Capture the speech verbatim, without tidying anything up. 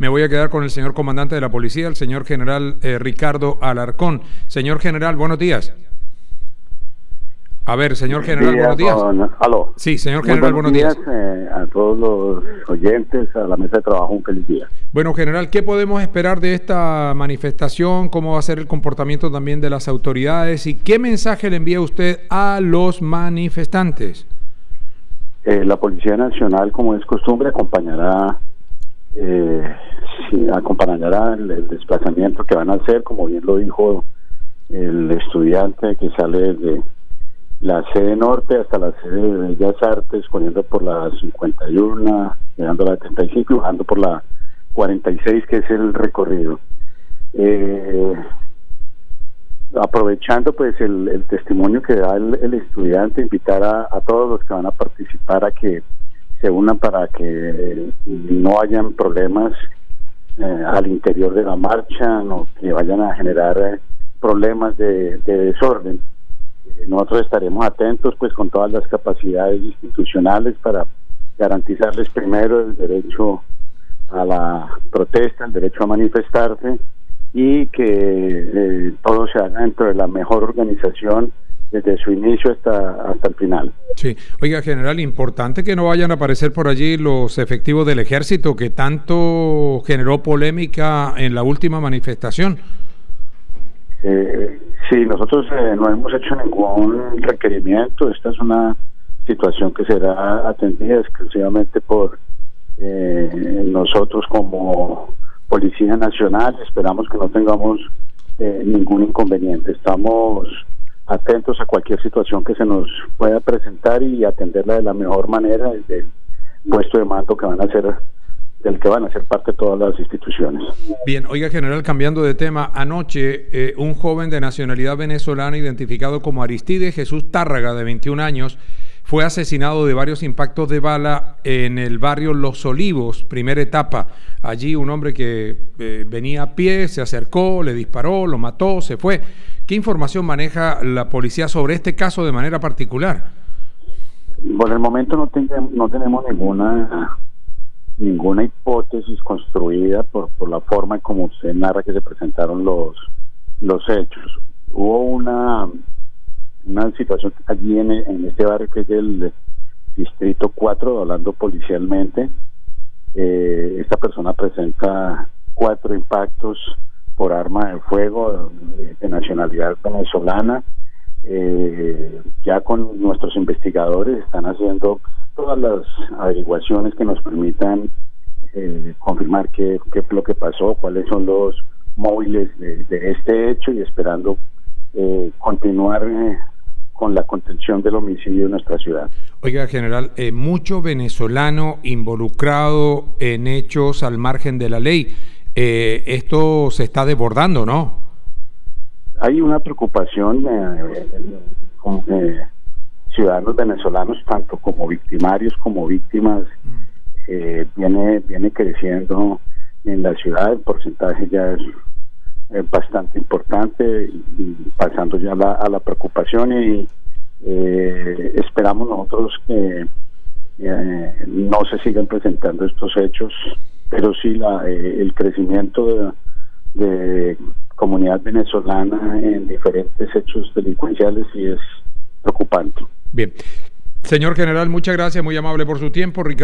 me voy a quedar con el señor comandante de la policía, el señor general eh, Ricardo Alarcón. Señor general, buenos días. A ver, señor general, días, buenos días. Don, aló. Sí, señor Muy general, buenos, buenos días. días. Eh, a todos los oyentes, a la mesa de trabajo, un feliz día. Bueno, general, ¿qué podemos esperar de esta manifestación? ¿Cómo va a ser el comportamiento también de las autoridades? ¿Y qué mensaje le envía usted a los manifestantes? Eh, la Policía Nacional, como es costumbre, acompañará eh, sí, acompañará el, el desplazamiento que van a hacer, como bien lo dijo el estudiante que sale desde la sede norte hasta la sede de Bellas Artes, corriendo por la cincuenta y uno, llegando a la treinta y cinco y bajando por la cuarenta y seis, que es el recorrido. Eh, aprovechando pues el, el testimonio que da el, el estudiante, invitar a, a todos los que van a participar a que se unan para que no hayan problemas eh, al interior de la marcha, no que vayan a generar eh, problemas de, de desorden. Nosotros estaremos atentos pues con todas las capacidades institucionales para garantizarles primero el derecho a la protesta, el derecho a manifestarse, y que eh, todo se haga dentro de la mejor organización desde su inicio hasta hasta el final. Sí, oiga, general, importante que no vayan a aparecer por allí los efectivos del ejército que tanto generó polémica en la última manifestación. Eh, sí, nosotros eh, no hemos hecho ningún requerimiento. Esta es una situación que será atendida exclusivamente por eh, nosotros como Policía Nacional. Esperamos que no tengamos eh, ningún inconveniente. Estamos atentos a cualquier situación que se nos pueda presentar y atenderla de la mejor manera desde el puesto de mando que van a ser del que van a ser parte todas las instituciones. Bien, oiga, general, cambiando de tema, anoche eh, un joven de nacionalidad venezolana identificado como Aristides Jesús Tárraga, de veintiún años, fue asesinado de varios impactos de bala en el barrio Los Olivos, primera etapa. Allí un hombre que eh, venía a pie, se acercó, le disparó, lo mató, se fue. ¿Qué información maneja la policía sobre este caso de manera particular? Por el momento no, tenga, no tenemos ninguna... ninguna hipótesis construida por, por la forma en como usted narra que se presentaron los los hechos. Hubo una una situación allí en, en este barrio que es el distrito cuatro, hablando policialmente. Eh, esta persona presenta cuatro impactos por arma de fuego de, de nacionalidad venezolana. Eh, ya con nuestros investigadores están haciendo todas las averiguaciones que nos permitan eh, confirmar qué, qué fue lo que pasó, cuáles son los móviles de, de este hecho, y esperando eh, continuar eh, con la contención del homicidio en nuestra ciudad. Oiga, general, eh, mucho venezolano involucrado en hechos al margen de la ley. Eh, esto se está desbordando, ¿no? Hay una preocupación eh, con eh, ciudadanos venezolanos, tanto como victimarios como víctimas, eh, viene viene creciendo en la ciudad. El porcentaje ya es eh, bastante importante y, y pasando ya la, a la preocupación, y eh, esperamos nosotros que eh, no se sigan presentando estos hechos, pero sí la, eh, el crecimiento de, de comunidad venezolana en diferentes hechos delincuenciales sí es preocupante. Bien. Señor general, muchas gracias, muy amable por su tiempo. Ricardo